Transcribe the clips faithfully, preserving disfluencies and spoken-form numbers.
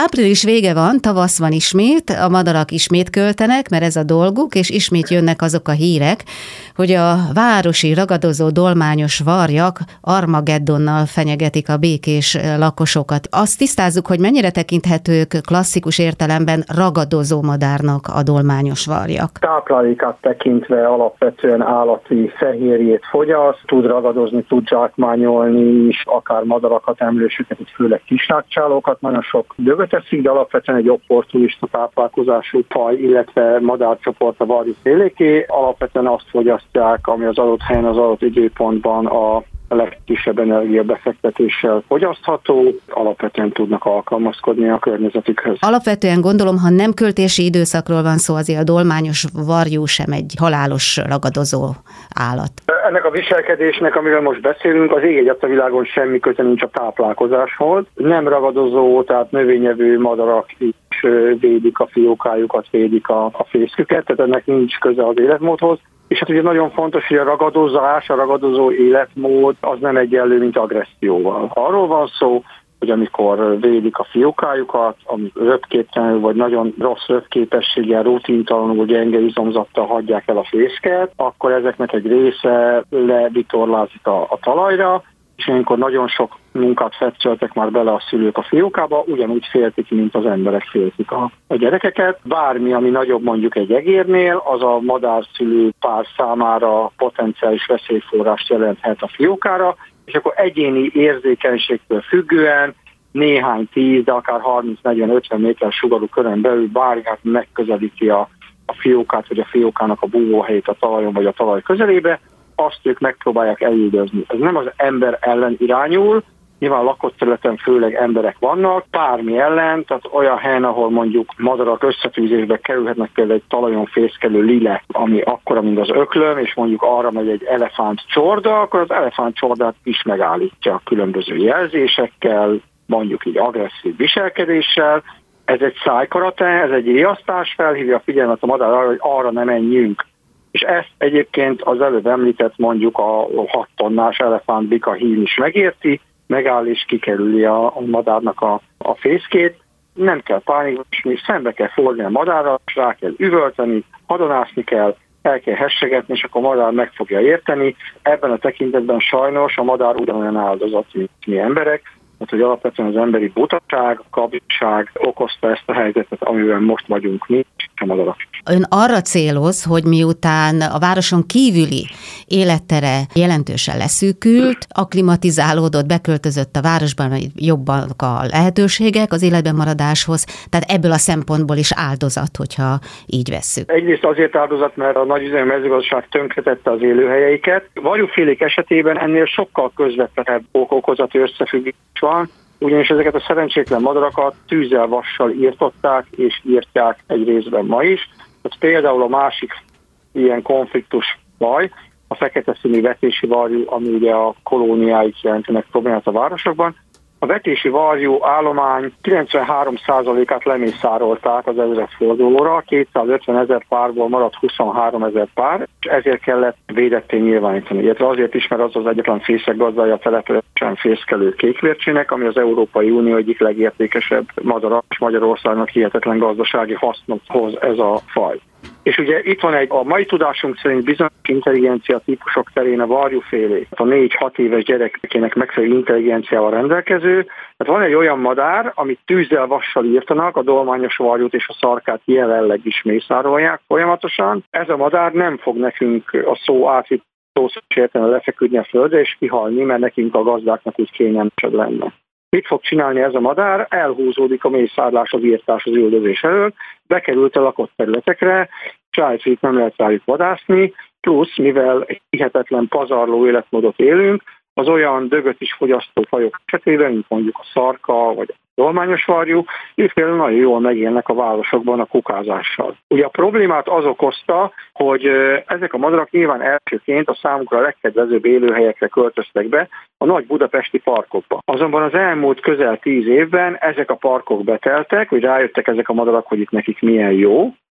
Április vége van, tavasz van ismét, a madarak ismét költenek, mert ez a dolguk, és ismét jönnek azok a hírek, hogy a városi ragadozó dolmányos varjak Armageddonnal fenyegetik a békés lakosokat. Azt tisztázzuk, hogy mennyire tekinthetők klasszikus értelemben ragadozó madárnak a dolmányos varjak. Táplálékát tekintve alapvetően állati fehérjét fogyaszt, tud ragadozni, tud zsákmányolni is, akár madarakat, emlősöket, főleg kisrágcsálókat, nagyon sok dögöt eszik, de alapvetően egy opportunista táplálkozású faj, illetve madárcsoport a varjuszéléké. Alapvetően azt fogyasztják, ami az adott helyen, az adott időpontban a legkisebb energiabefektetéssel fogyasztható, alapvetően tudnak alkalmazkodni a környezetükhöz. Alapvetően gondolom, ha nem költési időszakról van szó, azért a dolmányos varjú sem egy halálos ragadozó állat. Ennek a viselkedésnek, amiről most beszélünk, az ég egyet a világon semmi köze nincs a táplálkozáshoz. Nem ragadozó, tehát növényevő madarak is védik a fiókájukat, védik a, a fészküket, tehát ennek nincs köze az életmódhoz. És hát ugye nagyon fontos, hogy a ragadozás, a ragadozó életmód az nem egyenlő, mint agresszióval. Arról van szó, hogy amikor védik a fiókájukat, amik röpképtelenül vagy nagyon rossz röpképességgel, rutintalanul, gyenge izomzattal hagyják el a fészket, akkor ezeknek egy része levitorlázik a, a talajra, és ilyenkor nagyon sok munkát fetszöltek már bele a szülők a fiókába, ugyanúgy féltik, mint az emberek féltik a, a gyerekeket. Bármi, ami nagyobb mondjuk egy egérnél, az a madárszülő pár számára potenciális veszélyforrást jelenthet a fiókára, és akkor egyéni érzékenységtől függően néhány tíz, de akár harminc-negyven-ötven méter sugarú körön belül bármilyen megközelíti a, a fiókát, vagy a fiókának a búvóhelyét a talajon, vagy a talaj közelébe, azt ők megpróbálják elüldözni. Ez nem az ember ellen irányul, nyilván lakott területen főleg emberek vannak, bármi ellen, tehát olyan helyen, ahol mondjuk madarak összetűzésbe kerülhetnek, például egy talajon fészkelő lile, ami akkora, mint az öklöm, és mondjuk arra megy egy elefánt csorda, akkor az elefánt csordát is megállítja különböző jelzésekkel, mondjuk így agresszív viselkedéssel. Ez egy szájkarate, ez egy riasztás, felhívja a figyelmet a madár arra, hogy arra ne menjünk. És ezt egyébként az előbb említett mondjuk a hat tonnás elefánt bika hím is megérti, megáll és kikerüli a, a madárnak a, a fészkét. Nem kell pánikolni, szembe kell fordulni a madárra, és rá kell üvölteni, hadonászni kell, el kell hessegetni, és akkor a madár meg fogja érteni. Ebben a tekintetben sajnos a madár ugyanolyan áldozat, mint mi emberek, mert hogy alapvetően az emberi butaság, kabinság okozta ezt a helyzetet, amiben most vagyunk mi, a madarak. Ön arra céloz, hogy miután a városon kívüli élettere jelentősen leszűkült, akklimatizálódott, beköltözött a városban, jobban a lehetőségek az életben maradáshoz, tehát ebből a szempontból is áldozat, hogyha így vesszük. Egyrészt azért áldozat, mert a nagyüzemi mezőgazdaság tönkretette az élőhelyeiket. Varjúfélék esetében ennél sokkal közvetlenebb okozati összefüggés van, ugyanis ezeket a szerencsétlen madarakat tűzzel, vassal írtották, és írtják egy részben ma is. Tehát például a másik ilyen konfliktus faj, a fekete színű vetési varjú, ami ugye a kolóniáit jelentenek problémát a városokban. A vetési varjú állomány kilencvenhárom százalékát lemészárolták az ezredfordulóra, kétszázötven ezer párból maradt huszonhárom ezer pár, és ezért kellett védetté nyilvánítani. Illetve azért is, mert az az egyetlen fészekgazdája a települeten fészkelő kékvércsének, ami az Európai Unió egyik legértékesebb madara, és Magyarországnak hihetetlen gazdasági hasznot hoz ez a faj. És ugye itt van egy, a mai tudásunk szerint bizonyos intelligencia típusok terén a varjúfélék, a négy-hat éves gyerekének megfelelő intelligenciával rendelkező. Tehát van egy olyan madár, amit tűzzel, vassal írtanak, a dolmányos varjút és a szarkát jelenleg is mészárolják folyamatosan. Ez a madár nem fog nekünk a szó átvitt szószos értelemben lefeküdni a földre és kihalni, mert nekünk a gazdáknak úgy kényelmesebb lenne. Mit fog csinálni ez a madár? Elhúzódik a mészárlás, az írtás, az üldözés elől, bekerült a lakott területekre, sájcít nem lehet rájuk vadászni, plusz, mivel hihetetlen pazarló életmódot élünk, az olyan dögöt is fogyasztó fajok esetében, mint mondjuk a szarka vagy a dolmányos varjú, ők például nagyon jól megélnek a városokban a kukázással. Ugye a problémát az okozta, hogy ezek a madarak nyilván elsőként a számukra legkedvezőbb élőhelyekre költöztek be, a nagy budapesti parkokba. Azonban az elmúlt közel tíz évben ezek a parkok beteltek, hogy rájöttek ezek a madarak, hogy itt nekik milyen jó.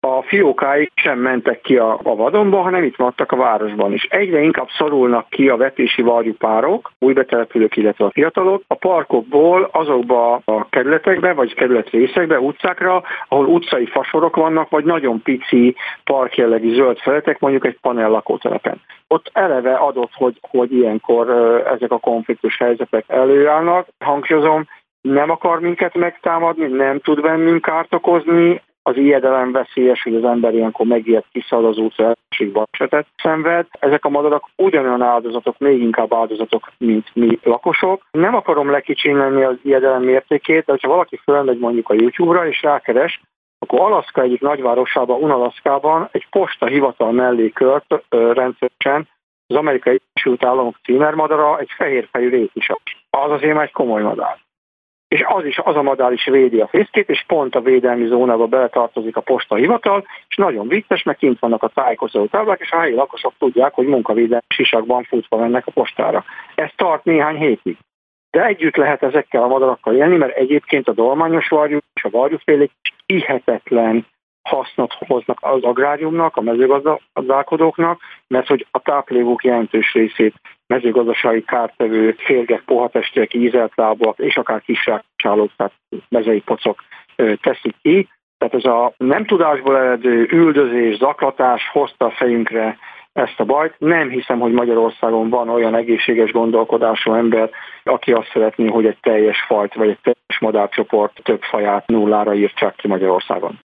a fiókáik sem mentek ki a, a vadonba, hanem itt maradtak a városban is. Egyre inkább szorulnak ki a vetési varjúpárok, új betelepülők, illetve a fiatalok, a parkokból azokba a kerületekbe, vagy kerületrészekbe, utcákra, ahol utcai fasorok vannak, vagy nagyon pici parkjellegű zöld felületek, mondjuk egy panel lakótelepen. Ott eleve adott, hogy, hogy ilyenkor ezek a konfliktus helyzetek előállnak. Hangsúlyozom, nem akar minket megtámadni, nem tud bennünk kárt okozni, az ijedelem veszélyes, hogy az ember ilyenkor megijed, kiszalad az utca, elsőség balesetet szenved. Ezek a madarak ugyanolyan áldozatok, még inkább áldozatok, mint mi lakosok. Nem akarom lekicsinelni az ijedelem mértékét, de ha valaki fölmegy mondjuk a YouTube-ra és rákeres, akkor Alaszka egyik nagyvárosában, Unalaszkában egy postahivatal mellé kört rendszeresen az Amerikai Egyesült Államok címermadara, egy fehérfejű rétisas. Az azért már egy komoly madár. És az is, az a madár is védi a fészkét, és pont a védelmi zónába beletartozik a postahivatal, és nagyon vicces, mert kint vannak a tájékoztató táblák, és a helyi lakosok tudják, hogy munkavédelmi sisakban futva mennek a postára. Ez tart néhány hétig. De együtt lehet ezekkel a madarakkal élni, mert egyébként a dolmányos varjú és a varjúfélék hihetetlen hasznot hoznak az agráriumnak, a mezőgazdálkodóknak, mert hogy a táplévók jelentős részét mezőgazdasági kártevő férgek, pohatestiek, ízelt lábak és akár kisrákcsálók, tehát mezei pocok teszik ki. Tehát ez a nem tudásból eredő üldözés, zaklatás hozta a fejünkre ezt a bajt. Nem hiszem, hogy Magyarországon van olyan egészséges gondolkodású ember, aki azt szeretné, hogy egy teljes fajt vagy egy teljes madárcsoport több faját nullára írtsák ki Magyarországon.